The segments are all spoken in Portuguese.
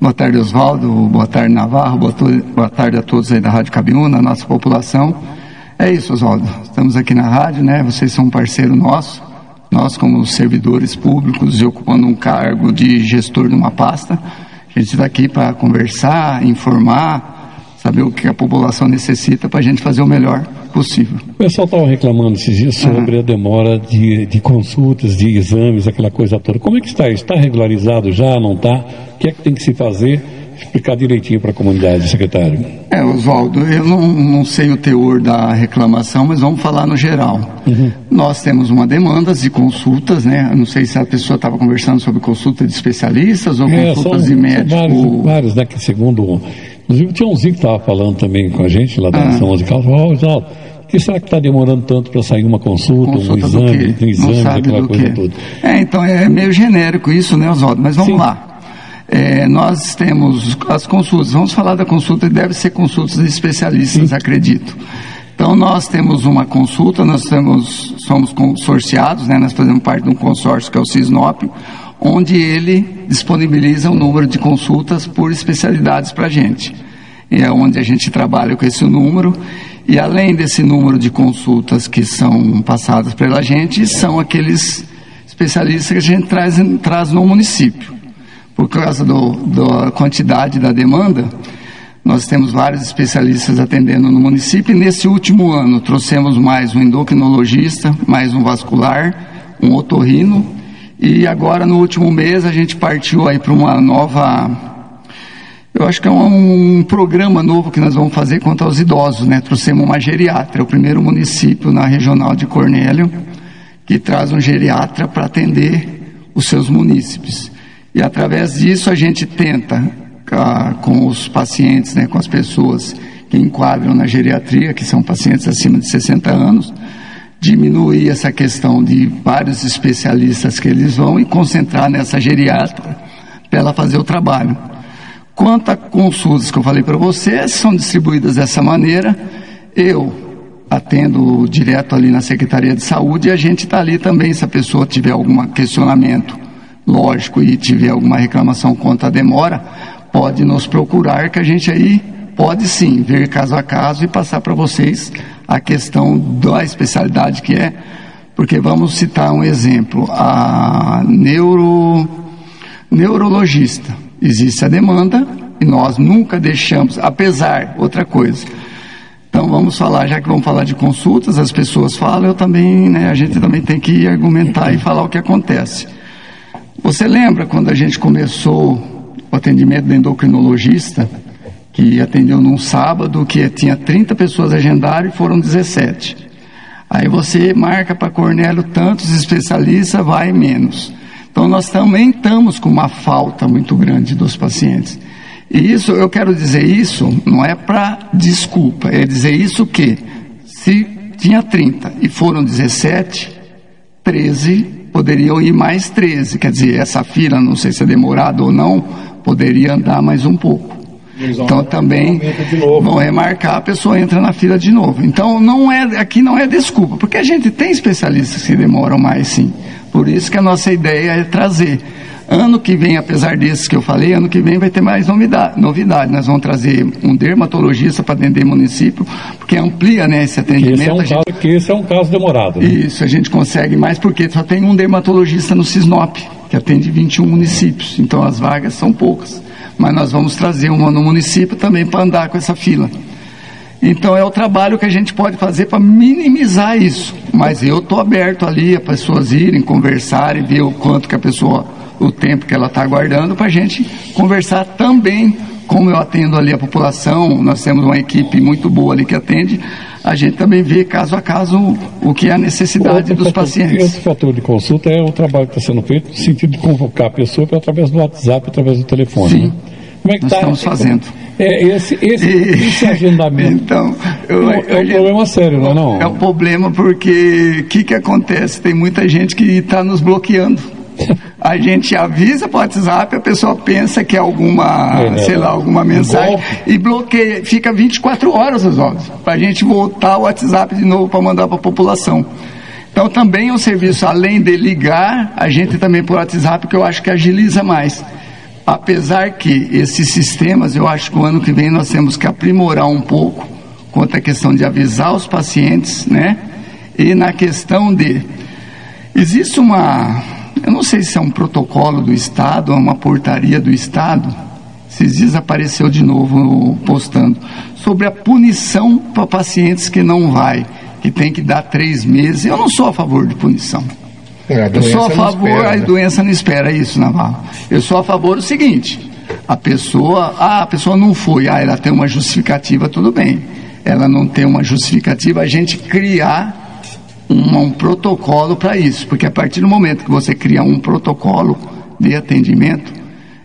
Boa tarde, Oswaldo. Boa tarde, Navarro. Boa tarde a todos aí da Rádio Cabiúna, a nossa população. É isso, Oswaldo. Estamos aqui na rádio, né? Vocês são um parceiro nosso. Nós, como servidores públicos e ocupando um cargo de gestor de uma pasta, a gente está aqui para conversar, informar, saber o que a população necessita para a gente fazer o melhor possível. O pessoal estava reclamando esses dias sobre a demora de consultas, de exames, aquela coisa toda. Como é que está isso? Está regularizado já, não está? O que é que tem que se fazer? Explicar direitinho para a comunidade, secretário. Oswaldo, eu não sei o teor da reclamação, mas vamos falar no geral. Nós temos uma demanda de consultas, né? Eu não sei se a pessoa estava conversando sobre consulta de especialistas ou consultas de médico. Vários, né? Que segundo... Inclusive tinha um Zinho que estava falando também com a gente lá da São Musical. Oswaldo, por que será que está demorando tanto para sair uma consulta um exame, aquela coisa toda? Então é meio genérico isso, né, Oswaldo? Mas vamos lá. Nós temos as consultas, vamos falar da consulta, deve ser consultas de especialistas, acredito. Então nós temos uma consulta, somos consorciados, né, nós fazemos parte de um consórcio que é o Cisnop, onde ele disponibiliza um número de consultas por especialidades para a gente. E é onde a gente trabalha com esse número, e além desse número de consultas que são passadas pela gente, são aqueles especialistas que a gente traz no município. Por causa da quantidade da demanda, nós temos vários especialistas atendendo no município, e nesse último ano trouxemos mais um endocrinologista, mais um vascular, um otorrino, e agora no último mês a gente partiu aí para uma nova, eu acho que é um programa novo que nós vamos fazer quanto aos idosos, né? Trouxemos uma geriatra, é o primeiro município na regional de Cornélio que traz um geriatra para atender os seus munícipes. E através disso a gente tenta, com os pacientes, né, com as pessoas que enquadram na geriatria, que são pacientes acima de 60 anos, diminuir essa questão de vários especialistas que eles vão e concentrar nessa geriatra para ela fazer o trabalho. Quanto a consultas que eu falei para vocês, são distribuídas dessa maneira. Eu atendo direto ali na Secretaria de Saúde, e a gente está ali também, se a pessoa tiver algum questionamento, lógico, e tiver alguma reclamação quanto à demora, pode nos procurar, que a gente aí pode sim ver caso a caso e passar para vocês a questão da especialidade que é, porque vamos citar um exemplo, a neurologista, existe a demanda e nós nunca deixamos, apesar, outra coisa, então vamos falar, já que vamos falar de consultas, as pessoas falam, eu também, né, a gente também tem que argumentar e falar o que acontece. Você lembra quando a gente começou o atendimento do endocrinologista, que atendeu num sábado, que tinha 30 pessoas agendaram e foram 17. Aí você marca para Cornélio tantos especialistas, vai menos. Então nós também estamos com uma falta muito grande dos pacientes. E isso, eu quero dizer isso, não é para desculpa, é dizer isso que, se tinha 30 e foram 17, 13... poderiam ir mais 13, quer dizer, essa fila, não sei se é demorada ou não, poderia andar mais um pouco. Então também vão remarcar, a pessoa entra na fila de novo. Então aqui não é desculpa, porque a gente tem especialistas que demoram mais, sim. Por isso que a nossa ideia é trazer. Ano que vem, apesar desses que eu falei, ano que vem vai ter mais novidade. Nós vamos trazer um dermatologista para atender município, porque amplia, né, esse atendimento. Esse é um caso demorado, né? Isso, a gente consegue mais, porque só tem um dermatologista no Cisnop, que atende 21 municípios. Então as vagas são poucas. Mas nós vamos trazer uma no município também para andar com essa fila. Então é o trabalho que a gente pode fazer para minimizar isso. Mas eu estou aberto ali a pessoas irem, conversarem, ver o quanto que a pessoa, o tempo que ela está aguardando, para a gente conversar também, como eu atendo ali a população, nós temos uma equipe muito boa ali que atende, a gente também vê caso a caso o que é a necessidade dos pacientes. Esse fator de consulta é o trabalho que está sendo feito no sentido de convocar a pessoa através do WhatsApp, através do telefone. Sim, né? Como é que nós estamos fazendo. Esse agendamento então, é um problema sério, não é não? É um problema porque o que acontece? Tem muita gente que está nos bloqueando. A gente avisa para o WhatsApp, a pessoa pensa que é alguma mensagem e bloqueia, fica 24 horas para a gente voltar o WhatsApp de novo para mandar para a população. Então também é um serviço, além de ligar, a gente também por WhatsApp, que eu acho que agiliza mais. apesar que esses sistemas, eu acho que o ano que vem nós temos que aprimorar um pouco quanto à questão de avisar os pacientes, né? E na questão de... Existe eu não sei se é um protocolo do Estado ou uma portaria do Estado, esses dias apareceu de novo postando, sobre a punição para pacientes que não vai, que tem que dar 3 meses. Eu não sou a favor de punição. Eu sou a favor, a doença não espera isso, Navarro. Eu sou a favor do seguinte, a pessoa não foi, ela tem uma justificativa, tudo bem. Ela não tem uma justificativa, a gente criar um protocolo para isso, porque a partir do momento que você cria um protocolo de atendimento,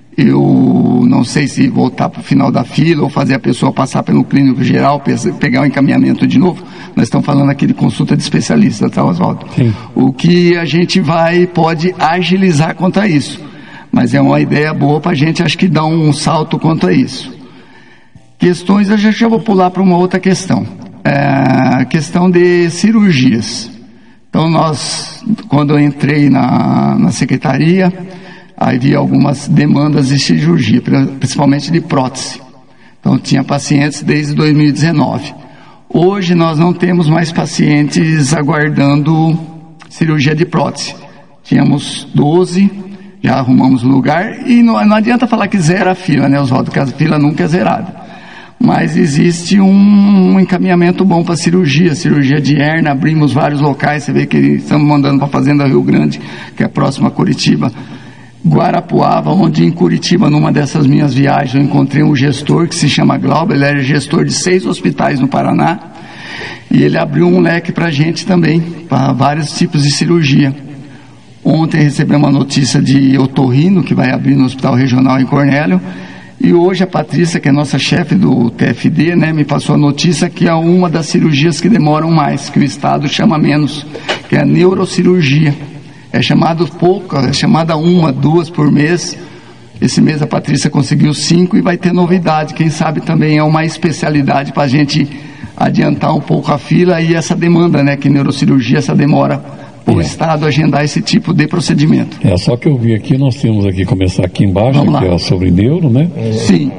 eu não sei se voltar para o final da fila ou fazer a pessoa passar pelo clínico geral, pegar o encaminhamento de novo. Nós estamos falando aqui de consulta de especialista, tá, Oswaldo? Sim. O que a gente pode agilizar quanto a isso, mas é uma ideia boa para a gente, acho que dar um salto quanto a isso. Questões, eu já vou pular para uma outra questão, a questão de cirurgias. Então quando eu entrei na secretaria, havia algumas demandas de cirurgia, principalmente de prótese. Então tinha pacientes desde 2019. Hoje nós não temos mais pacientes aguardando cirurgia de prótese. Tínhamos 12, já arrumamos o lugar, e não adianta falar que zera a fila, né, Oswaldo, porque a fila nunca é zerada. Mas existe um encaminhamento bom para cirurgia de hernia, abrimos vários locais, você vê que estamos mandando para a Fazenda Rio Grande, que é próxima a Curitiba, Guarapuava, onde em Curitiba, numa dessas minhas viagens, eu encontrei um gestor que se chama Glauber, ele era gestor de 6 hospitais no Paraná, e ele abriu um leque para a gente também, para vários tipos de cirurgia. Ontem recebemos uma notícia de otorrino, que vai abrir no Hospital Regional em Cornélio, e hoje a Patrícia, que é nossa chefe do TFD, né, me passou a notícia que é uma das cirurgias que demoram mais, que o Estado chama menos, que é a neurocirurgia. É chamado pouco, é chamada 1, 2 por mês. Esse mês a Patrícia conseguiu 5 e vai ter novidade. Quem sabe também é uma especialidade para a gente adiantar um pouco a fila e essa demanda, né, que neurocirurgia, essa demora o Estado agendar esse tipo de procedimento. Só que eu vi aqui, nós temos aqui, começar aqui embaixo, que é sobre neuro, né? Sim.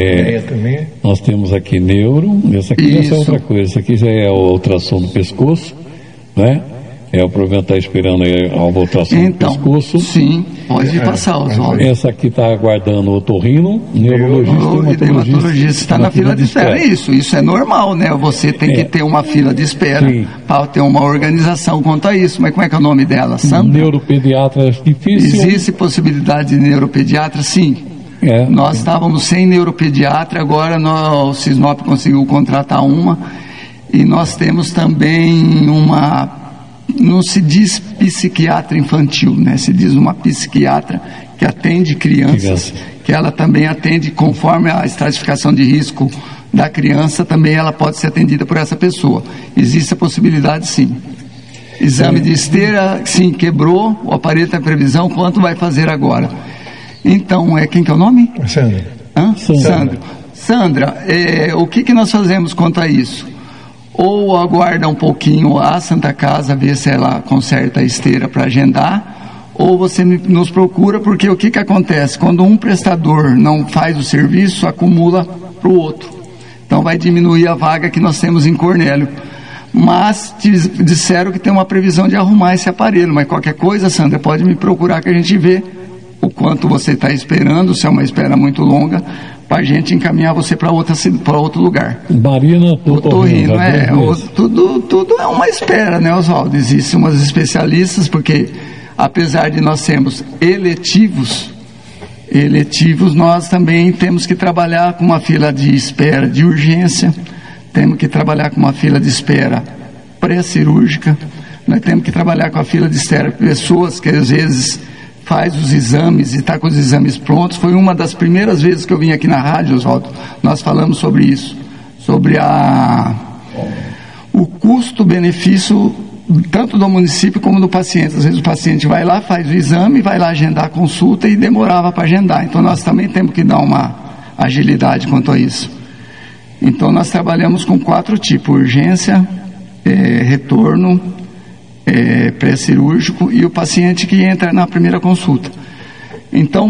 Nós temos aqui neuro, essa aqui já é outra coisa, essa aqui já é a ultrassom do pescoço, né? O problema está esperando aí a ultrassom do pescoço. Sim, pode passar, Oswaldo. Essa aqui está aguardando o otorrino, neurologista e hematologista. Está na fila de espera. Isso é normal, né? Você tem que ter uma fila de espera para ter uma organização quanto a isso. Mas como é que é o nome dela? Sandra? Neuropediatra é difícil. Existe possibilidade de neuropediatra? Sim. Nós estávamos sem neuropediatra, agora o Cisnop conseguiu contratar uma. E nós temos também não se diz psiquiatra infantil, né? Se diz uma psiquiatra que atende crianças, que ela também atende conforme a estratificação de risco da criança, também ela pode ser atendida por essa pessoa. Existe a possibilidade, sim. Exame de esteira, sim, quebrou, o aparelho tem previsão, quanto vai fazer agora? Então, quem que é o nome? Sandra. Sandra, o que nós fazemos quanto a isso? Ou aguarda um pouquinho a Santa Casa, ver se ela conserta a esteira para agendar, ou você nos procura, porque o que acontece? Quando um prestador não faz o serviço, acumula para o outro. Então vai diminuir a vaga que nós temos em Cornélio. Mas disseram que tem uma previsão de arrumar esse aparelho, mas qualquer coisa, Sandra, pode me procurar que a gente vê o quanto você está esperando, se é uma espera muito longa, para a gente encaminhar você para outro lugar. Marina, otorrino, tudo é uma espera, né, Oswaldo? Existem umas especialistas, porque apesar de nós sermos eletivos, nós também temos que trabalhar com uma fila de espera de urgência, temos que trabalhar com uma fila de espera pré-cirúrgica, nós temos que trabalhar com a fila de espera pessoas que às vezes faz os exames e está com os exames prontos. Foi uma das primeiras vezes que eu vim aqui na rádio, Oswaldo, nós falamos sobre isso, sobre o custo-benefício tanto do município como do paciente. Às vezes o paciente vai lá, faz o exame, vai lá agendar a consulta e demorava para agendar. Então nós também temos que dar uma agilidade quanto a isso. Então nós trabalhamos com 4 tipos: urgência, retorno, pré-cirúrgico e o paciente que entra na primeira consulta. Então,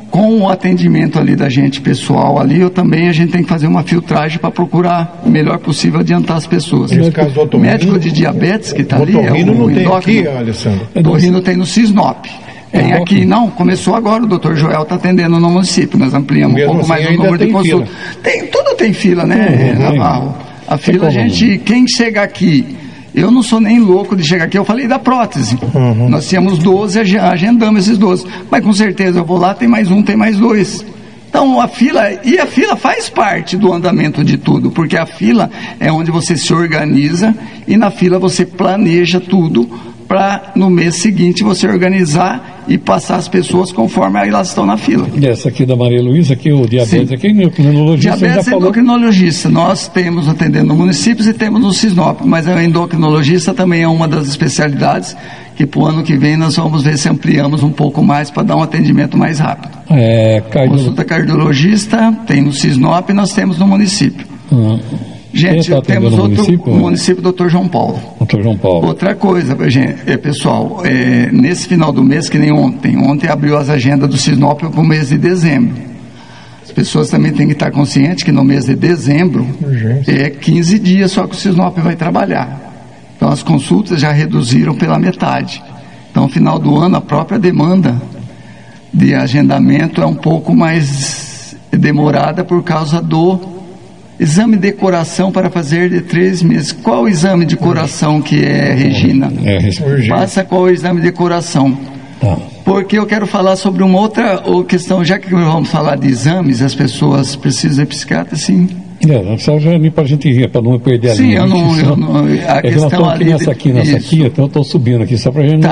com o atendimento ali da gente pessoal ali, a gente tem que fazer uma filtragem para procurar o melhor possível adiantar as pessoas. Nesse caso do otorrino, médico de diabetes que está ali, não tem aqui, Alessandro? Otorrino tem no Cisnop. Tem aqui, não, começou agora, o Dr. Joel está atendendo no município, nós ampliamos um pouco mais o número de consultas. Tudo tem fila, né, Navarro? A fila, quem chega aqui, eu não sou nem louco de chegar aqui, eu falei da prótese. Nós tínhamos 12, agendamos esses 12. Mas com certeza eu vou lá, tem mais um, tem mais dois. Então a fila faz parte do andamento de tudo, porque a fila é onde você se organiza e na fila você planeja tudo para no mês seguinte você organizar e passar as pessoas conforme elas estão na fila. E essa aqui da Maria Luísa, aqui o diabetes, Sim. aqui é endocrinologista. Diabetes é endocrinologista. Nós temos atendendo no município e temos no Cisnop, mas a endocrinologista também é uma das especialidades que para o ano que vem nós vamos ver se ampliamos um pouco mais para dar um atendimento mais rápido. Consulta cardiologista tem no Cisnop e nós temos no município. Gente, temos outro município, Dr. João Paulo. Dr. João Paulo. Outra coisa, gente, pessoal, nesse final do mês, que nem ontem abriu as agendas do Cisnop para o mês de dezembro. As pessoas também têm que estar conscientes que no mês de dezembro é 15 dias só que o Cisnop vai trabalhar. Então as consultas já reduziram pela metade. Então, no final do ano, a própria demanda de agendamento é um pouco mais demorada por causa do exame de coração para fazer de 3 meses. Qual o exame de coração que é, Regina? Passa qual o exame de coração. Porque eu quero falar sobre uma outra questão, já que vamos falar de exames, as pessoas precisam de psiquiatra, sim. Só já para a gente ir, para não perder a linha. Sim, a questão ali... nessa aqui, então eu estou subindo aqui, só para a gente...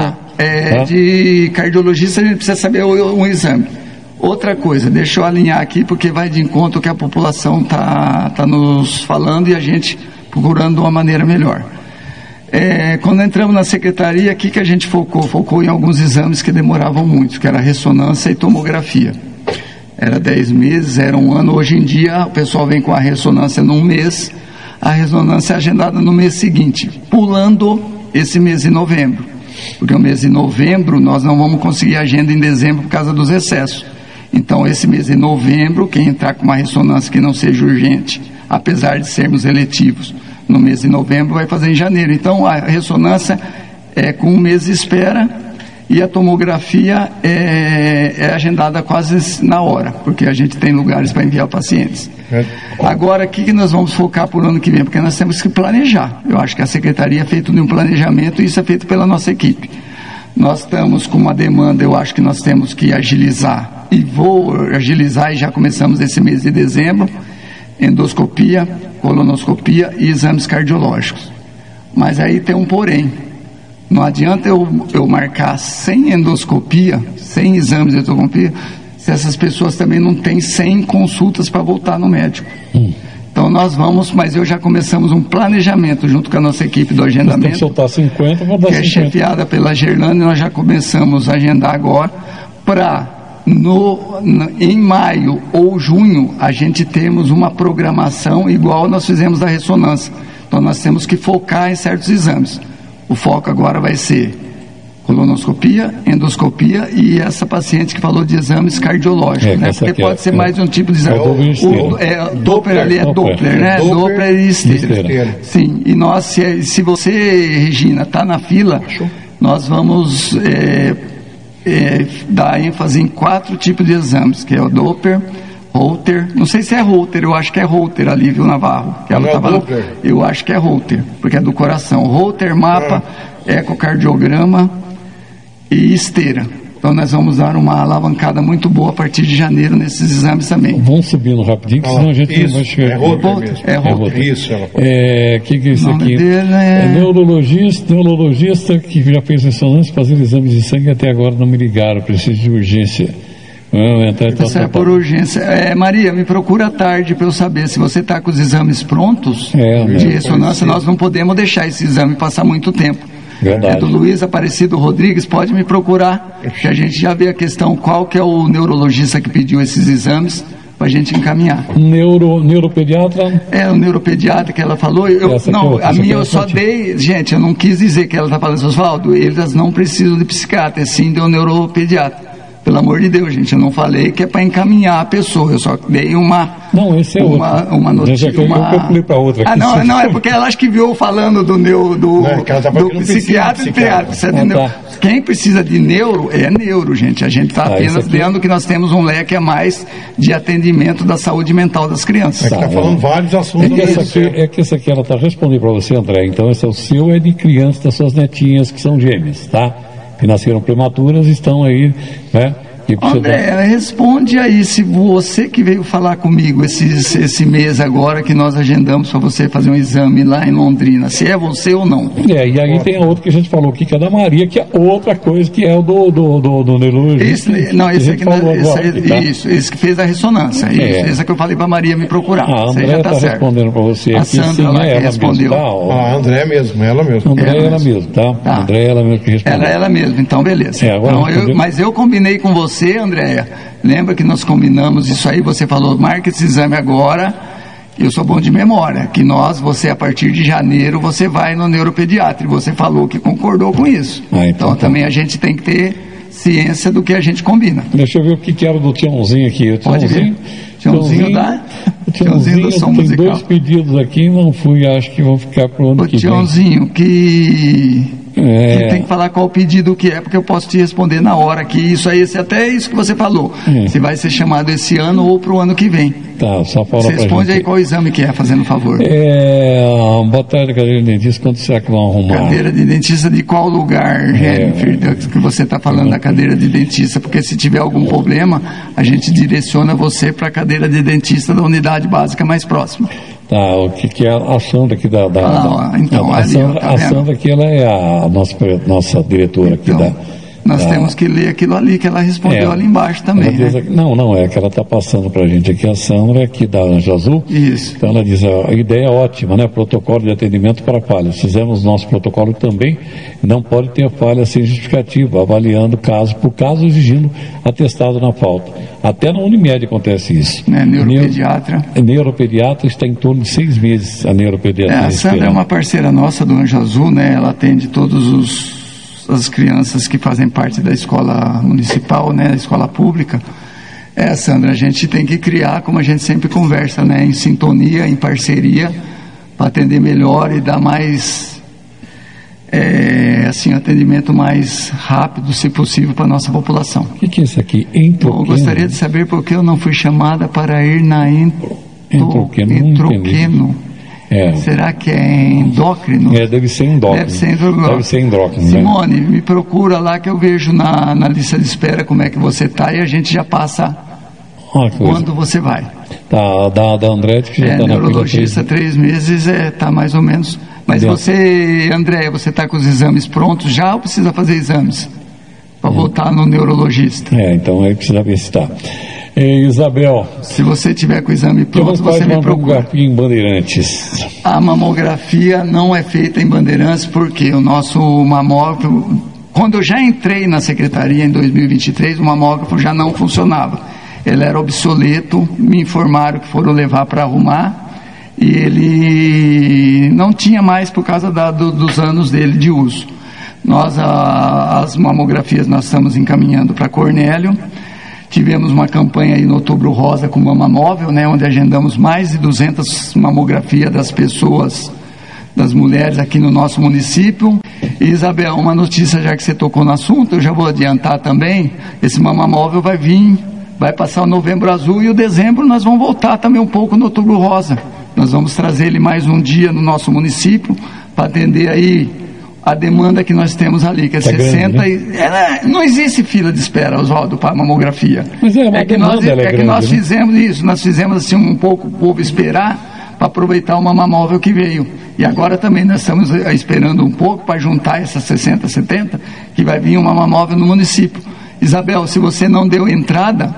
De cardiologista a gente precisa saber um exame. Outra coisa, deixa eu alinhar aqui, porque vai de encontro que a população tá nos falando e a gente procurando de uma maneira melhor. Quando entramos na secretaria, aqui que a gente focou em alguns exames que demoravam muito, que era ressonância e tomografia. Era 10 meses, era um ano. Hoje em dia, o pessoal vem com a ressonância num mês, a ressonância é agendada no mês seguinte, pulando esse mês de novembro. Porque o mês de novembro nós não vamos conseguir agenda em dezembro por causa dos excessos. Então, esse mês de novembro, quem entrar com uma ressonância que não seja urgente, apesar de sermos eletivos, no mês de novembro vai fazer em janeiro. Então, a ressonância é com 1 mês de espera e a tomografia é agendada quase na hora, porque a gente tem lugares para enviar pacientes. Agora, o que nós vamos focar por ano que vem? Porque nós temos que planejar. Eu acho que a secretaria é feita de um planejamento e isso é feito pela nossa equipe. Nós estamos com uma demanda, eu acho que nós temos que agilizar, e vou agilizar, e já começamos esse mês de dezembro, endoscopia, colonoscopia e exames cardiológicos. Mas aí tem um porém. Não adianta eu marcar 100 endoscopia, 100 exames de endoscopia, se essas pessoas também não têm 100 consultas para voltar no médico. Então nós vamos, mas já começamos um planejamento junto com a nossa equipe do agendamento. Tem que soltar 50, vou dar 50. Que é chefiada pela Gerlane, nós já começamos a agendar agora para em maio ou junho a gente temos uma programação igual nós fizemos da ressonância. Então nós temos que focar em certos exames. O foco agora vai ser colonoscopia, endoscopia e essa paciente que falou de exames cardiológicos, né? Porque pode ser mais de um tipo de exame. Doppler ali é Doppler, né? Doppler e esteira. Sim, e nós, se você, Regina, está na fila, nós vamos dar ênfase em 4 tipos de exames, que é o Doppler, Holter, não sei se é Holter, eu acho que é Holter ali, viu, Navarro? Que ela tá falando, eu acho que é Holter, porque é do coração. Holter, mapa, ecocardiograma e esteira. Então nós vamos dar uma alavancada muito boa a partir de janeiro nesses exames também. Vamos subindo rapidinho, que senão a gente não vai chegar. É Holter. Isso, que é isso aqui? Neurologista que já fez ressonância, fazer exames de sangue até agora não me ligaram, preciso de urgência. Isso é por urgência. Maria, me procura à tarde para eu saber se você está com os exames prontos de ressonância. Nós não podemos deixar esse exame passar muito tempo. Verdade. É do Luiz Aparecido Rodrigues, pode me procurar, que a gente já vê a questão qual que é o neurologista que pediu esses exames para a gente encaminhar. Neuropediatra? O neuropediatra que ela falou, a minha eu só dei, gente, eu não quis dizer que ela está falando, Osvaldo, eles não precisam de psiquiatra, sim de um neuropediatra. Pelo amor de Deus, gente, eu não falei que é para encaminhar a pessoa, eu só dei uma... Não, esse é uma notícia. Eu pulei para outra. Não, é porque ela acho que viu falando do psiquiatra e pediatra. Você entendeu? Quem precisa de neuro, é neuro, gente. A gente está apenas vendo que nós temos um leque a mais de atendimento da saúde mental das crianças. Está falando vários assuntos. Que essa aqui ela está respondendo para você, André. Então, esse é o seu, é de criança das suas netinhas, que são gêmeas, tá? Que nasceram prematuras, estão aí, né? André, responde aí, se você que veio falar comigo esse mês agora, que nós agendamos para você fazer um exame lá em Londrina, se é você ou não. E aí tem a outra que a gente falou aqui, que é da Maria, que é outra coisa, que é o do neurologista. Esse que fez a ressonância. Esse que eu falei para Maria me procurar. A André está respondendo para você aqui. A Sandra lá que respondeu. A André mesmo, ela mesmo. André ela mesmo, tá? André ela mesmo que respondeu. Ela mesmo, então beleza. Mas eu combinei com você, Andréia, lembra que nós combinamos isso aí, você falou, marca esse exame agora, eu sou bom de memória, que você a partir de janeiro, você vai no neuropediatra, e você falou que concordou com isso. Então também a gente tem que ter ciência do que a gente combina. Deixa eu ver o que era do Tiãozinho aqui. Pode ver. Tiãozinho do som tem musical. 2 pedidos aqui, não fui, acho que vão ficar pro ano que vem. Tiãozinho, que tem que falar qual o pedido que é, porque eu posso te responder na hora aqui. Isso aí, até isso que você falou. Se vai ser chamado esse ano ou pro ano que vem. Tá, só fala pra gente. Você responde aí qual exame que é, fazendo favor. Boa tarde, cadeira de dentista, quando será que vão arrumar? Cadeira de dentista de qual lugar, que você está falando da cadeira de dentista? Porque se tiver algum problema, a gente direciona você para a cadeira de dentista da unidade básica mais próxima. Tá, o que é a Sandra aqui a Sandra aqui, ela é a nossa diretora aqui Nós temos que ler aquilo ali que ela respondeu ali embaixo também. Não, é que ela está passando para a gente aqui, a Sandra aqui da Anjo Azul. Isso. Então ela diz, a ideia é ótima, né? Protocolo de atendimento para falhas. Fizemos nosso protocolo também, não pode ter falha sem justificativa, avaliando caso por caso, exigindo atestado na falta. Até na Unimed acontece isso. Neuropediatra está em torno de 6 meses, a neuropediatria. A Sandra é uma parceira nossa do Anjo Azul, né? Ela atende todos as crianças que fazem parte da escola municipal, né, da escola pública. Sandra, a gente tem que criar, como a gente sempre conversa, né, em sintonia, em parceria, para atender melhor e dar mais, atendimento mais rápido, se possível, para a nossa população. O que é isso aqui? Entroqueno? Eu gostaria de saber por que eu não fui chamada para ir na Entroqueno. Será que é endócrino? Deve ser endócrino. Deve ser endócrino. Simone, me procura lá que eu vejo na lista de espera como é que você está e a gente já passa quando você vai. Tá, da André, que já está na neurologista, 3 meses, tá mais ou menos. Mas você, André, você está com os exames prontos já ou precisa fazer exames? Para voltar no neurologista. Então aí precisa ver se está. Isabel, se você tiver com o exame pronto, você me procura. Mamografia em Bandeirantes. A mamografia não é feita em Bandeirantes porque o nosso mamógrafo, quando eu já entrei na secretaria em 2023, o mamógrafo já não funcionava. Ele era obsoleto, me informaram que foram levar para arrumar e ele não tinha mais por causa dos anos dele de uso. As mamografias nós estamos encaminhando para Cornélio. Tivemos uma campanha aí no Outubro Rosa com Mama Móvel, né, onde agendamos mais de 200 mamografias das pessoas, das mulheres aqui no nosso município. E, Isabel, uma notícia já que você tocou no assunto, eu já vou adiantar também, esse Mama Móvel vai passar o Novembro Azul e o dezembro nós vamos voltar também um pouco no Outubro Rosa. Nós vamos trazer ele mais um dia no nosso município para atender aí a demanda que nós temos ali, que é 60 grande, né? Não existe fila de espera, Oswaldo, para mamografia. Mas nós fizemos isso, nós fizemos assim um pouco o povo esperar para aproveitar o mamamóvel que veio. E agora também nós estamos esperando um pouco para juntar essas 60, 70, que vai vir um mamamóvel no município. Isabel, se você não deu entrada,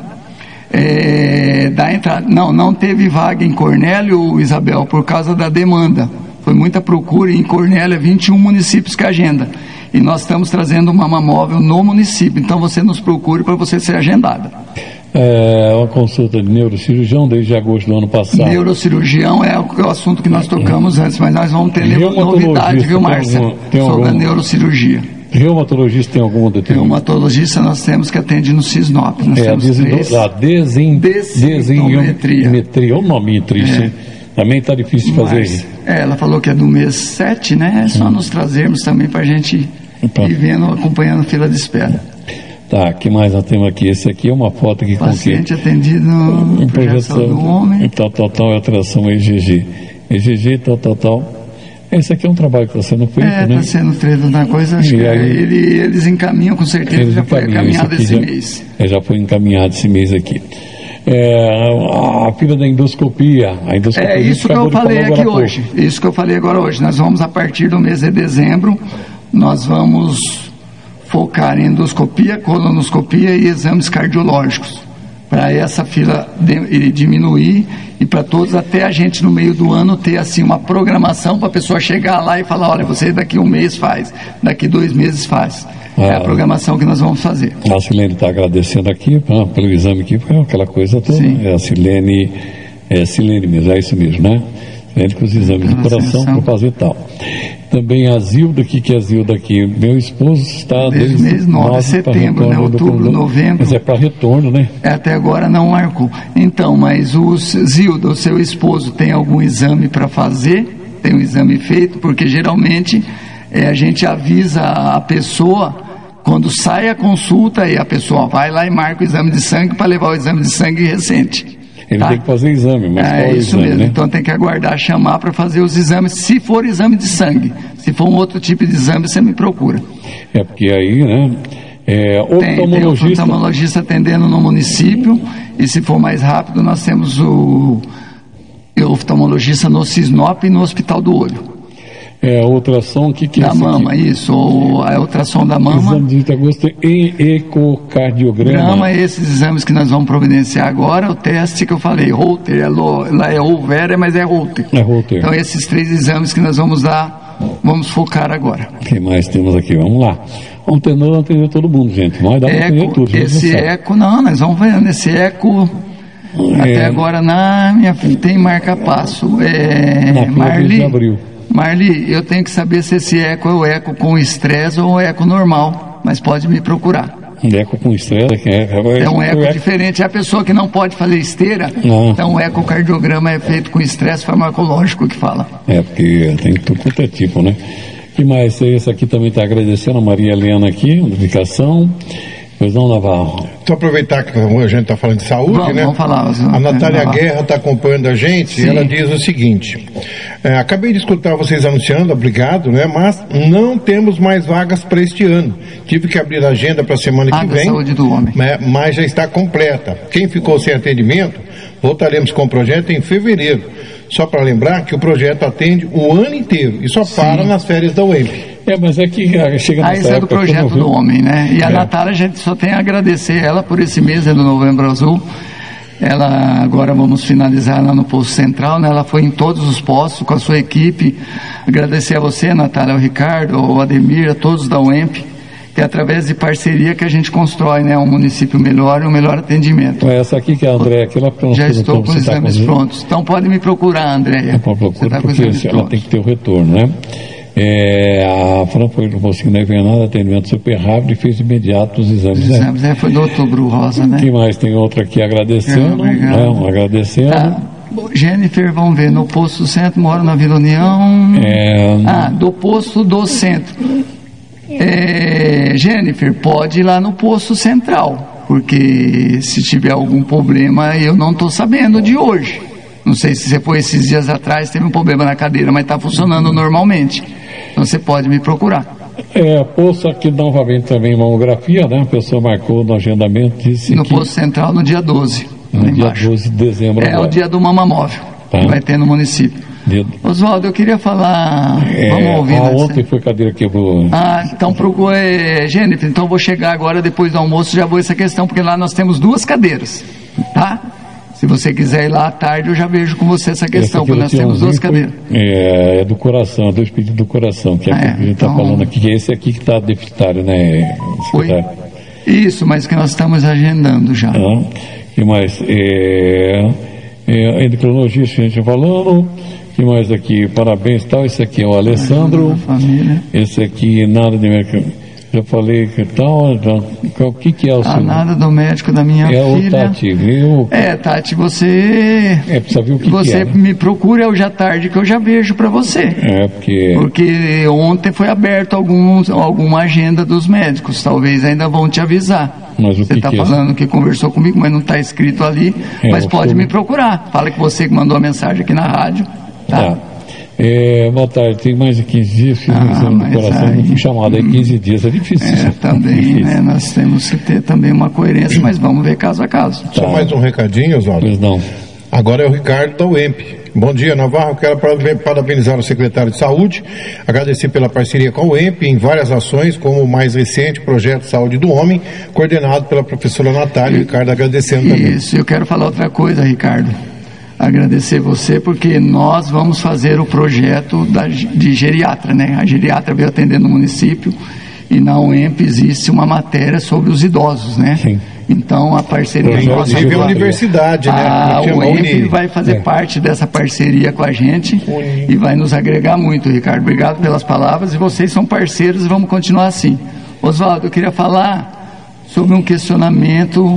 não teve vaga em Cornélio, Isabel, por causa da demanda. Foi muita procura e em Cornélio 21 municípios que agenda. E nós estamos trazendo uma mamóvel no município. Então você nos procure para você ser agendada. Uma consulta de neurocirurgião desde agosto do ano passado. Neurocirurgião é o assunto que nós tocamos antes, mas nós vamos ter novidade, viu, Márcia? Sobre a neurocirurgia. Reumatologista tem alguma determinação? Reumatologista nós temos que atende no Cisnop. Nós temos desindometria. O nome triste, hein? Também está difícil de fazer. Ela falou que é do mês 7, né? É só nos trazermos também para a gente ir vendo, acompanhando a fila de espera. Tá, que mais nós temos aqui? Esse aqui é uma foto aqui com paciente atendido no projeção do homem. Alteração EGG. EGG, Esse aqui é um trabalho que está sendo feito, né? Está sendo feito na coisa, acho que eles encaminham, com certeza, já foi encaminhado esse mês. Já foi encaminhado esse mês aqui. A fila da endoscopia. Isso que eu falei aqui hoje. Isso que eu falei agora hoje. Nós vamos, a partir do mês de dezembro, nós vamos focar em endoscopia, colonoscopia e exames cardiológicos, para essa fila diminuir e para todos, até a gente no meio do ano ter assim uma programação para a pessoa chegar lá e falar, olha, você daqui um mês faz, daqui 2 meses faz. É a programação que nós vamos fazer. A Silene está agradecendo aqui pelo exame aqui, foi aquela coisa toda. Sim. A Silene, Silene mesmo, é isso mesmo, né? Silene com os exames do coração para fazer tal. Também a Zilda, que é a Zilda aqui? Meu esposo está desde mês 9 de setembro, né? Outubro, novembro. Mas é para retorno, né? Até agora não marcou. Então, mas Zilda, o seu esposo tem algum exame para fazer? Tem um exame feito? Porque geralmente a gente avisa a pessoa quando sai a consulta e a pessoa vai lá e marca o exame de sangue para levar o exame de sangue recente. Ele tem que fazer exame, mas qual é isso exame, mesmo, né? Então tem que aguardar, chamar para fazer os exames, se for exame de sangue. Se for um outro tipo de exame, você me procura. Porque aí, né, oftalmologista... Tem oftalmologista atendendo no município, e se for mais rápido, nós temos o oftalmologista no Cisnop e no Hospital do Olho. Ultrassom, o que é da mama, aqui? Isso, a ultrassom da mama. Exame de agosto e ecocardiograma. Esses exames que nós vamos providenciar agora, o teste que eu falei, Holter, lá é Olvera, mas é Holter. É Holter. Então esses 3 exames que nós vamos dar, vamos focar agora. O que mais temos aqui? Vamos lá. Vamos tentando atender todo mundo, gente. Nós dá para atender tudo. Esse eco, nós vamos vendo, esse eco... Até agora na minha tem marca-passo. Marli, eu tenho que saber se esse eco é o eco com estresse ou o eco normal, mas pode me procurar. Eco com estresse? É um eco diferente. É a pessoa que não pode fazer esteira, então o ecocardiograma é feito com estresse farmacológico que fala. Porque tem tudo quanto é tipo, né? E mais, esse aqui também está agradecendo a Maria Helena aqui, notificação. Pois não, Navarro. Então, aproveitar que a gente está falando de saúde, né? Vamos falar. A Natália Guerra está acompanhando a gente. Sim. E ela diz o seguinte: acabei de escutar vocês anunciando, obrigado, né? Mas não temos mais vagas para este ano. Tive que abrir a agenda para a semana que vem. Saúde do homem. Mas já está completa. Quem ficou sem atendimento, voltaremos com o projeto em fevereiro. Só para lembrar que o projeto atende o ano inteiro e só para nas férias da UEMP. Mas é que chega nessa época... Isso é do projeto do homem, né? E a Natália, a gente só tem a agradecer ela por esse mês do Novembro Azul. Ela, agora vamos finalizar lá no Posto Central, né? Ela foi em todos os postos com a sua equipe. Agradecer a você, Natália, ao Ricardo, ao Ademir, a todos da UEMP, que é através de parceria que a gente constrói, né? Um município melhor e um melhor atendimento. Essa aqui que é a Andréia, aqui ela já estou com os exames prontos. Então pode me procurar, Andréia. Procura, porque ela tem que ter o retorno, né? A Fran foi no mocinho, não veio nada, atendimento super rápido e fez imediato os exames. Os exames, foi do Outubro Rosa, né? Que mais? Tem outra aqui agradecendo. Agradecendo. Tá. Jennifer, vamos ver, no posto do centro, moro na Vila União. Do posto do centro. Jennifer, pode ir lá no posto central, porque se tiver algum problema, eu não estou sabendo de hoje. Não sei se você foi esses dias atrás, teve um problema na cadeira, mas está funcionando normalmente. Então você pode me procurar. Posto aqui novamente também mamografia, né? A pessoa marcou no agendamento, disse no posto central no dia 12. No dia 12 de dezembro. É o dia do mamamóvel, que vai ter no município. Oswaldo, eu queria falar... Vamos ouvir. Ontem foi cadeira quebrou. Então procura, Jennifer, então vou chegar agora, depois do almoço, já vou essa questão, porque lá nós temos 2 cadeiras, tá? Se você quiser ir lá à tarde, eu já vejo com você essa questão, porque nós temos 2 cadeiras. É do coração, 2 pedidos do coração, que é que a gente está falando aqui, que é esse aqui que está deficitário, né? Isso, mas que nós estamos agendando já. E mais? Endocrinologista, a gente falando. E mais aqui, parabéns tal. Esse aqui é o Alessandro. Esse aqui, nada de Já falei que tal, o que é o seu... nada do médico da minha filha. O Tati, viu? Tati, você... precisa ver o que você que é, me procura hoje à tarde que eu já vejo para você. Porque ontem foi aberto alguma agenda dos médicos, talvez ainda vão te avisar. Mas você está falando que conversou comigo, mas não está escrito ali, mas pode me procurar. Fala que você que mandou a mensagem aqui na rádio. Tá. Boa tarde, tem mais de 15 dias, fiz um exame do coração, não fui chamado aí 15 dias, é difícil. Também, difícil. Né, nós temos que ter também uma coerência, mas vamos ver caso a caso. Só mais um recadinho, Oswaldo. Pois não. Agora é o Ricardo da UEMP. Bom dia, Navarro. Quero parabenizar o secretário de Saúde, agradecer pela parceria com a UEMP em várias ações, como o mais recente Projeto Saúde do Homem, coordenado pela professora Natália. Ricardo agradecendo também. Isso, eu quero falar outra coisa, Ricardo. Agradecer você, porque nós vamos fazer o projeto de geriatra, né? A geriatra veio atender no município e na UEMP existe uma matéria sobre os idosos, né? Sim. Então a parceria nossa... Inclusive a universidade, né? A UEMP vai fazer parte dessa parceria com a gente e vai nos agregar muito, Ricardo. Obrigado pelas palavras e vocês são parceiros e vamos continuar assim. Oswaldo, eu queria falar sobre um questionamento...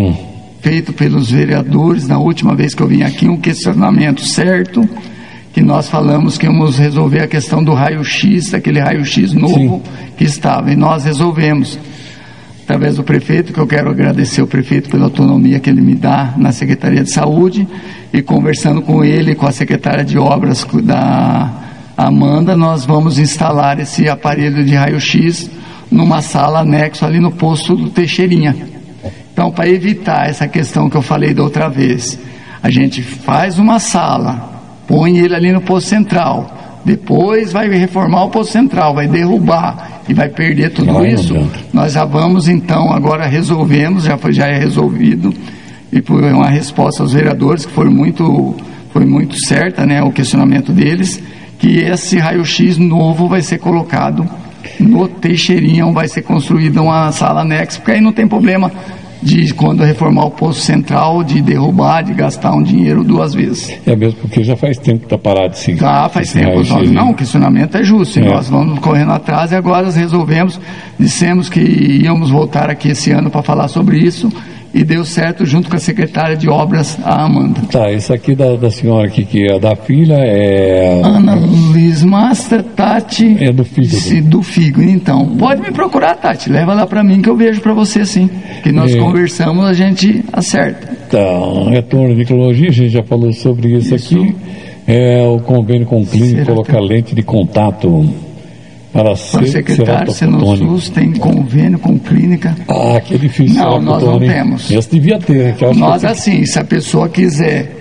feito pelos vereadores na última vez que eu vim aqui, um questionamento certo, que nós falamos que íamos resolver a questão do raio-x, daquele raio-x novo que estava, e nós resolvemos, através do prefeito, que eu quero agradecer ao prefeito pela autonomia que ele me dá na Secretaria de Saúde, e conversando com ele, com a secretária de obras da Amanda, nós vamos instalar esse aparelho de raio-x numa sala anexo ali no posto do Teixeirinha. Então, para evitar essa questão que eu falei da outra vez, a gente faz uma sala, põe ele ali no posto central, depois vai reformar o posto central, vai derrubar e vai perder tudo isso. Nós já vamos, então, agora resolvemos, já é resolvido, e por uma resposta aos vereadores, que foi muito certa, né, o questionamento deles, que esse raio-x novo vai ser colocado no Teixeirinha, vai ser construída uma sala anexa, porque aí não tem problema de quando reformar o posto central, de derrubar, de gastar um dinheiro duas vezes. É mesmo, porque já faz tempo que está parado de seguir. Faz tempo. Não, o questionamento é justo. Nós vamos correndo atrás e agora resolvemos, dissemos que íamos voltar aqui esse ano para falar sobre isso e deu certo junto com a secretária de obras, a Amanda. Tá, isso aqui da senhora aqui, que é da filha, é... Ana Luiz Master, Tati... É do fígado. Do fígado, então. Pode me procurar, Tati, leva lá para mim que eu vejo para você sim. Que nós conversamos, a gente acerta. Tá, retorno de micrologia, a gente já falou sobre isso aqui. O convênio com o clínico, colocar lente de contato... Para o secretário, se no SUS tem convênio com clínica. Que é difícil. Não, nós não temos. Esse devia ter. Nós, assim, se a pessoa quiser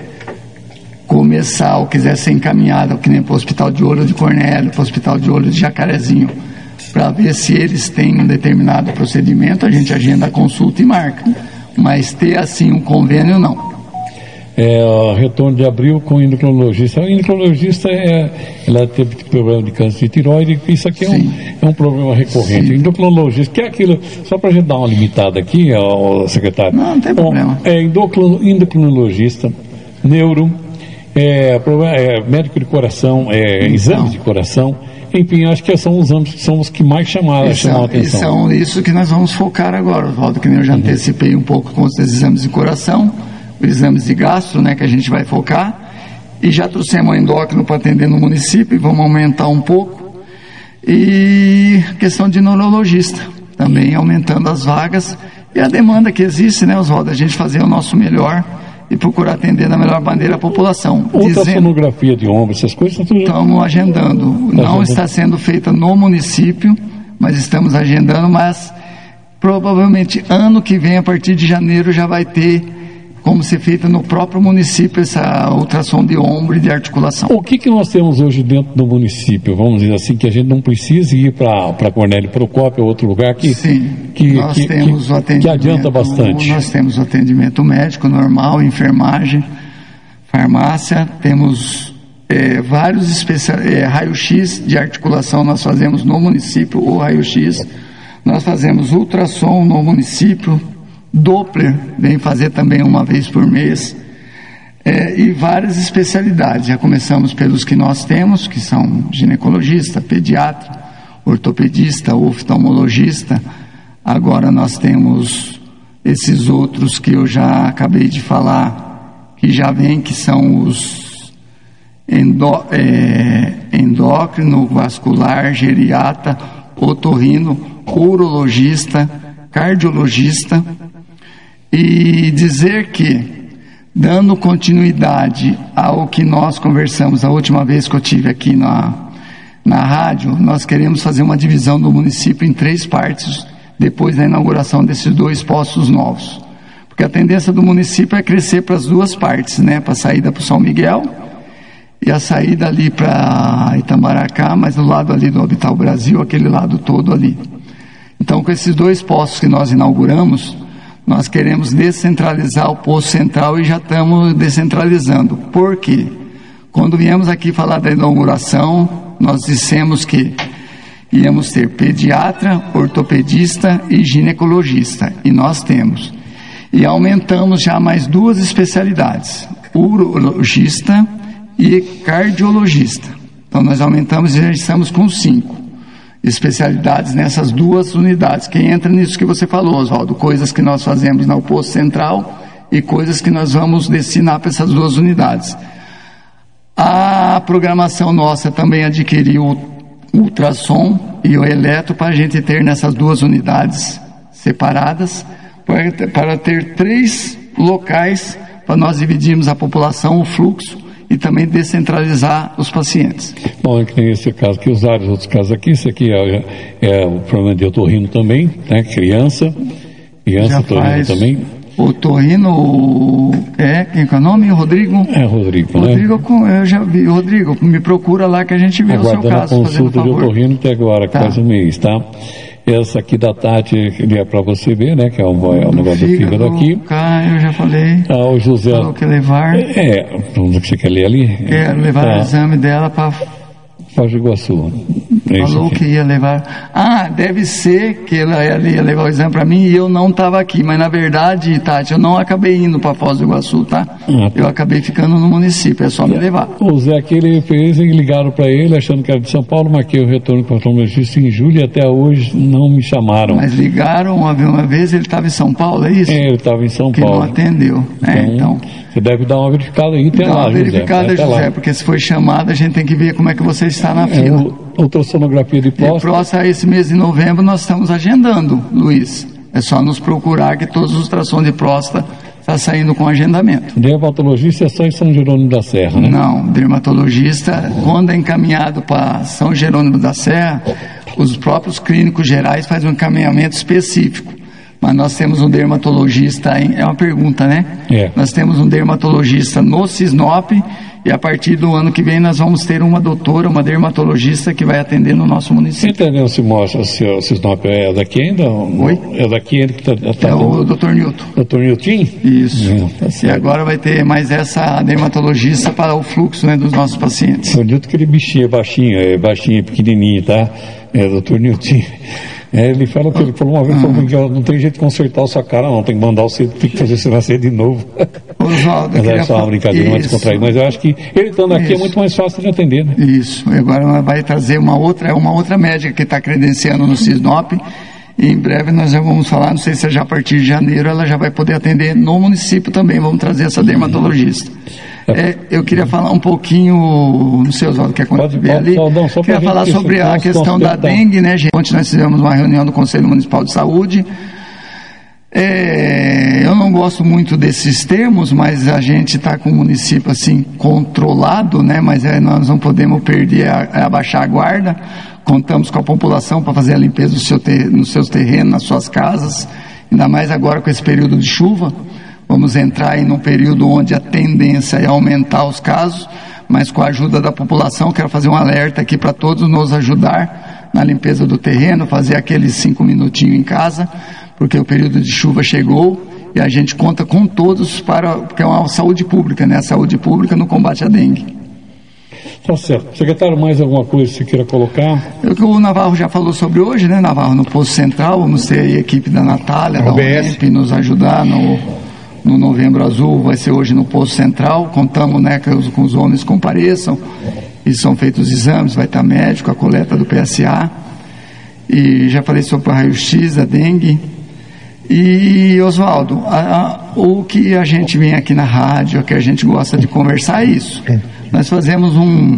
começar ou quiser ser encaminhada, que nem para o Hospital de Olho de Cornélio, para o Hospital de Olho de Jacarezinho, para ver se eles têm um determinado procedimento, a gente agenda a consulta e marca. Mas ter, assim, um convênio, não. Retorno de abril com o endocrinologista. O endocrinologista ela teve problema de câncer de tiroide, isso aqui é um problema recorrente. O endocrinologista, que é aquilo, só para a gente dar uma limitada aqui, secretário. Não tem problema. Endocrinologista, neuro, médico de coração, exames de coração, enfim, acho que são os que mais chamam a atenção. E são isso que nós vamos focar agora, Oswaldo, que eu já antecipei um pouco com os exames de coração, exames de gastro, né, que a gente vai focar, e já trouxemos o endócrino para atender no município, e vamos aumentar um pouco, e questão de neurologista, também aumentando as vagas, e a demanda que existe, né, Oswaldo, a gente fazer o nosso melhor, e procurar atender da melhor maneira a população. Ultrassonografia de ombro, essas coisas estão tudo... Estamos agendando, não está sendo feita no município, mas estamos agendando, mas provavelmente ano que vem, a partir de janeiro, já vai ter como ser feita no próprio município essa ultrassom de ombro e de articulação. O que nós temos hoje dentro do município, vamos dizer assim, que a gente não precisa ir para Cornélio Procópio ou outro lugar que temos o atendimento, que adianta bastante. Nós temos o atendimento médico normal, enfermagem, farmácia, temos vários raio-x de articulação nós fazemos no município, o raio-x, nós fazemos ultrassom no município, Doppler vem fazer também uma vez por mês, e várias especialidades. Já começamos pelos que nós temos, que são ginecologista, pediatra, ortopedista, oftalmologista. Agora nós temos esses outros que eu já acabei de falar, que já vêm, que são os endócrino, vascular, geriatra, otorrino, urologista, cardiologista. E dizer que, dando continuidade ao que nós conversamos a última vez que eu estive aqui na rádio, nós queremos fazer uma divisão do município em 3 partes, depois da inauguração desses 2 postos novos. Porque a tendência do município é crescer para as 2 partes, né? Para a saída para o São Miguel e a saída ali para Itamaracá, mas do lado ali do Habitat Brasil, aquele lado todo ali. Então, com esses 2 postos que nós inauguramos, nós queremos descentralizar o posto central e já estamos descentralizando. Por quê? Quando viemos aqui falar da inauguração, nós dissemos que íamos ter pediatra, ortopedista e ginecologista. E nós temos. E aumentamos já mais 2 especialidades, urologista e cardiologista. Então nós aumentamos e já estamos com 5 especialidades nessas 2 unidades, que entra nisso que você falou, Oswaldo, coisas que nós fazemos no posto central e coisas que nós vamos destinar para essas 2 unidades. A programação nossa também adquiriu o ultrassom e o eletro para a gente ter nessas 2 unidades separadas, para ter 3 locais para nós dividirmos a população, o fluxo, e também descentralizar os pacientes. Bom, é que tem esse caso aqui, os vários outros casos aqui. Esse aqui é o problema de otorrino também, né? Criança otorrino também. Otorrino, quem que é o nome? Rodrigo? Rodrigo, né? Eu já vi. Rodrigo, me procura lá que a gente vê o seu caso. A consulta de otorrino até agora, quase um mês, tá? Essa aqui da Tati, que é para você ver, né? Que é o negócio do fígado aqui. Eu já falei. O José. Falou que levar. Você quer ler ali? Quero levar o exame dela para Foz do Iguaçu. Falou que ia levar. Deve ser que ela ia levar o exame para mim e eu não estava aqui. Mas na verdade, Tati, eu não acabei indo para Foz do Iguaçu, tá? Eu acabei ficando no município, é só me levar. O Zé aqui, ele fez e ligaram para ele, achando que era de São Paulo, marquei o retorno com o oftalmologista em julho e até hoje não me chamaram. Mas ligaram uma vez, ele estava em São Paulo, é isso? Ele estava em São Paulo. Que não atendeu. Então, você deve dar uma verificada aí, tem lá, José. Verificada, José, porque se foi chamado, a gente tem que ver como é que você está na fila. Ultrassonografia de próstata. De próstata, esse mês de novembro, nós estamos agendando, Luiz. É só nos procurar que todos os ultrassons de próstata estão saindo com agendamento. Dermatologista é só em São Jerônimo da Serra, né? Não, dermatologista, quando é encaminhado para São Jerônimo da Serra, os próprios clínicos gerais fazem um encaminhamento específico. Mas nós temos um dermatologista, é uma pergunta, né? Nós temos um dermatologista no Cisnop e a partir do ano que vem nós vamos ter uma doutora, uma dermatologista que vai atender no nosso município. Entendeu se mostra se o Cisnop é daqui ainda? Oi? É daqui ainda que está É o Dr. Newton. Dr. Newton? Isso. E agora vai ter mais essa dermatologista para o fluxo, né, dos nossos pacientes. O Newton, aquele bichinho é baixinho, pequenininho, tá? É o Dr. Newton. Ele falou uma vez, falou, não tem jeito de consertar a sua cara, não, tem que mandar você, tem que fazer você nascer de novo. Oswaldo, mas é só uma brincadeira, mais descontraída. Mas eu acho que ele estando aqui é muito mais fácil de atender, né? Isso, agora vai trazer uma outra médica que está credenciando no Cisnop, e em breve nós já vamos falar, não sei se é já a partir de janeiro, ela já vai poder atender no município também, vamos trazer essa dermatologista. Eu queria falar um pouquinho, não sei, Oswaldo, quer ver ali? Queria falar sobre a questão da dengue, né, gente? Ontem nós fizemos uma reunião do Conselho Municipal de Saúde. Eu não gosto muito desses termos, mas a gente está com o município assim controlado, né? Mas nós não podemos perder, abaixar a guarda. Contamos com a população para fazer a limpeza nos seus terrenos, nas suas casas, ainda mais agora com esse período de chuva. Vamos entrar aí num período onde a tendência é aumentar os casos, mas com a ajuda da população, quero fazer um alerta aqui para todos nos ajudar na limpeza do terreno, fazer aqueles 5 minutinhos em casa, porque o período de chuva chegou e a gente conta com todos porque é uma saúde pública, né? A saúde pública no combate à dengue. Tá certo. Secretário, mais alguma coisa que você queira colocar? O Navarro já falou sobre hoje, né, Navarro? No posto central, vamos ter aí a equipe da Natália, da UNEP, nos ajudar no Novembro Azul, vai ser hoje no posto central. Contamos, né, que com os homens compareçam e são feitos os exames, vai estar médico, a coleta do PSA. e já falei sobre o raio-x, a dengue. E, Oswaldo, o que a gente vem aqui na rádio, o que a gente gosta de conversar é isso. Nós fazemos um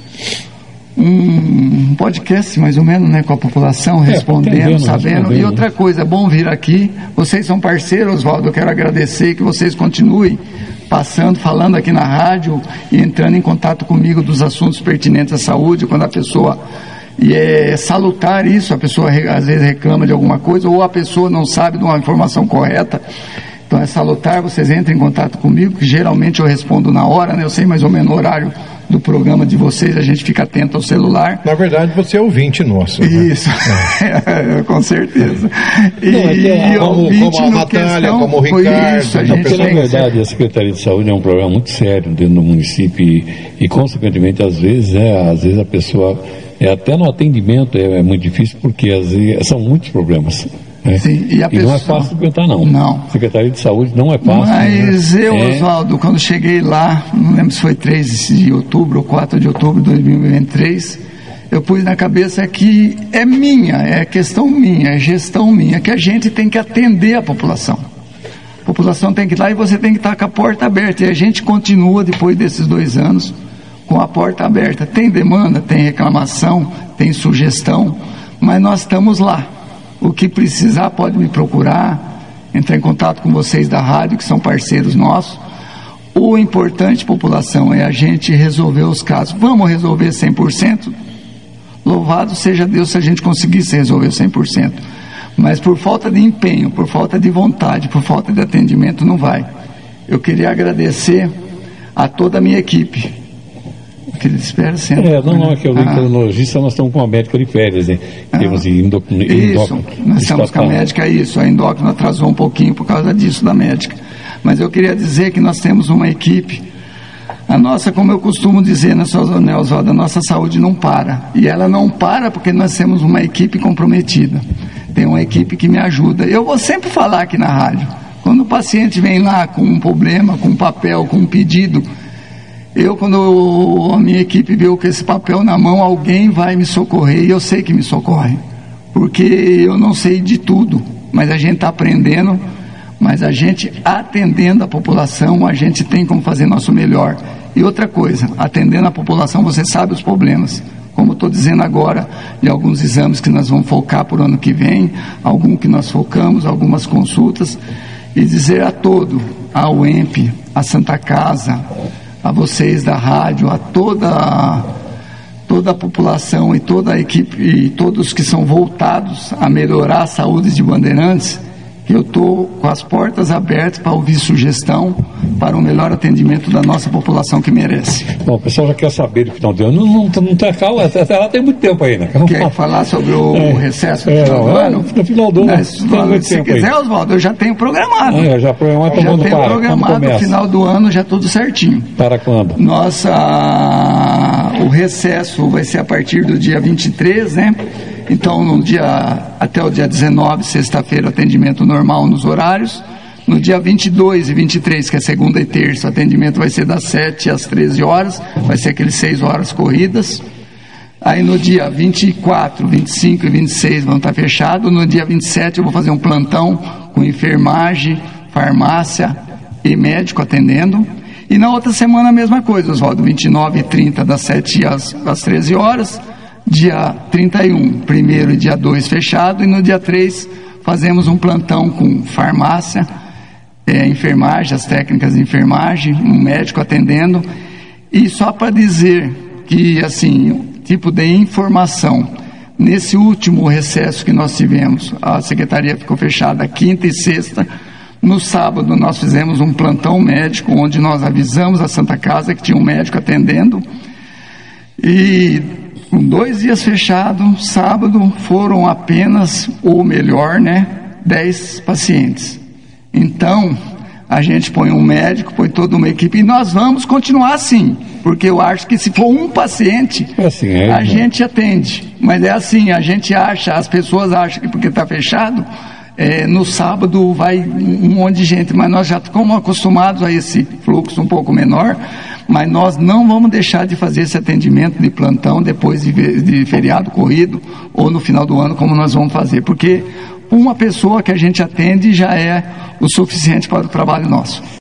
podcast, mais ou menos, né, com a população, respondendo, sabendo. E outra coisa, é bom vir aqui. Vocês são parceiros, Oswaldo, eu quero agradecer que vocês continuem passando, falando aqui na rádio e entrando em contato comigo dos assuntos pertinentes à saúde, quando a pessoa... E é salutar isso, a pessoa às vezes reclama de alguma coisa, ou a pessoa não sabe de uma informação correta. Então é salutar, vocês entrem em contato comigo, que geralmente eu respondo na hora, né? Eu sei mais ou menos o horário do programa de vocês, a gente fica atento ao celular. Na verdade, você é ouvinte nosso. Isso, né? Com certeza. Como a Natália, como o Ricardo. Isso, na verdade, a Secretaria de Saúde é um problema muito sério dentro do município e consequentemente, às vezes a pessoa... até no atendimento é muito difícil, porque são muitos problemas. Né? Sim, e pessoa... não é fácil aguentar, não. Não. Secretaria de Saúde não é fácil. Mas Oswaldo, quando cheguei lá, não lembro se foi 3 de outubro ou 4 de outubro de 2023, eu pus na cabeça que é questão minha, é gestão minha, que a gente tem que atender a população. A população tem que ir lá e você tem que estar com a porta aberta. E a gente continua, depois desses 2 anos, com a porta aberta. Tem demanda, tem reclamação, tem sugestão, mas nós estamos lá. O que precisar pode me procurar, entrar em contato com vocês da rádio, que são parceiros nossos. O importante, população, é a gente resolver os casos. Vamos resolver 100%? Louvado seja Deus se a gente conseguisse resolver 100%. Mas por falta de empenho, por falta de vontade, por falta de atendimento, não vai. Eu queria agradecer a toda a minha equipe, que eles esperam sempre. Não é que o endocrinologista, nós estamos com a médica de férias, né? Temos endócrino. Isso, nós estamos com a médica, a endócrino atrasou um pouquinho por causa disso da médica. Mas eu queria dizer que nós temos uma equipe, a nossa, como eu costumo dizer, Oswaldo, a nossa saúde não para. E ela não para porque nós temos uma equipe comprometida. Tem uma equipe que me ajuda. Eu vou sempre falar aqui na rádio, quando o paciente vem lá com um problema, com um papel, com um pedido, quando a minha equipe viu com esse papel na mão, alguém vai me socorrer, e eu sei que me socorre, porque eu não sei de tudo, mas a gente está aprendendo, mas a gente atendendo a população, a gente tem como fazer nosso melhor. E outra coisa, atendendo a população, você sabe os problemas, como estou dizendo agora, de alguns exames que nós vamos focar por ano que vem, algum que nós focamos, algumas consultas, e dizer a a UEMP, a Santa Casa, a vocês da rádio, a toda a população e toda a equipe e todos que são voltados a melhorar a saúde de Bandeirantes, que eu estou com as portas abertas para ouvir sugestão para o melhor atendimento da nossa população que merece. Bom, o pessoal já quer saber do final do ano. Não está calma, até lá tem muito tempo ainda. Quer falar sobre o recesso do final do ano? No final do ano. Se quiser, Oswaldo, eu já tenho programado. Já programado, já tenho programado no final do ano, já tudo certinho. Para quando? O recesso vai ser a partir do dia 23, né? Então, até o dia 19, sexta-feira, atendimento normal nos horários. No dia 22 e 23, que é segunda e terça, o atendimento vai ser das 7 às 13 horas, vai ser aqueles 6 horas corridas. Aí no dia 24, 25 e 26 vão estar fechados. No dia 27 eu vou fazer um plantão com enfermagem, farmácia e médico atendendo. E na outra semana a mesma coisa, Oswaldo, 29 e 30 das 7 às 13 horas. Dia 31, primeiro e dia 2 fechado, e no dia 3 fazemos um plantão com farmácia, enfermagem, as técnicas de enfermagem, um médico atendendo. E só para dizer que, assim, tipo de informação, nesse último recesso que nós tivemos, a secretaria ficou fechada quinta e sexta. No sábado nós fizemos um plantão médico, onde nós avisamos a Santa Casa que tinha um médico atendendo, e com 2 dias fechados, sábado foram apenas, ou melhor, 10 pacientes. Então, a gente põe um médico, põe toda uma equipe, e nós vamos continuar assim, porque eu acho que se for um paciente, a gente atende. Mas é assim, a gente acha, as pessoas acham que porque está fechado, no sábado vai um monte de gente, mas nós já estamos acostumados a esse fluxo um pouco menor, mas nós não vamos deixar de fazer esse atendimento de plantão depois de feriado corrido ou no final do ano, como nós vamos fazer, porque uma pessoa que a gente atende já é o suficiente para o trabalho nosso.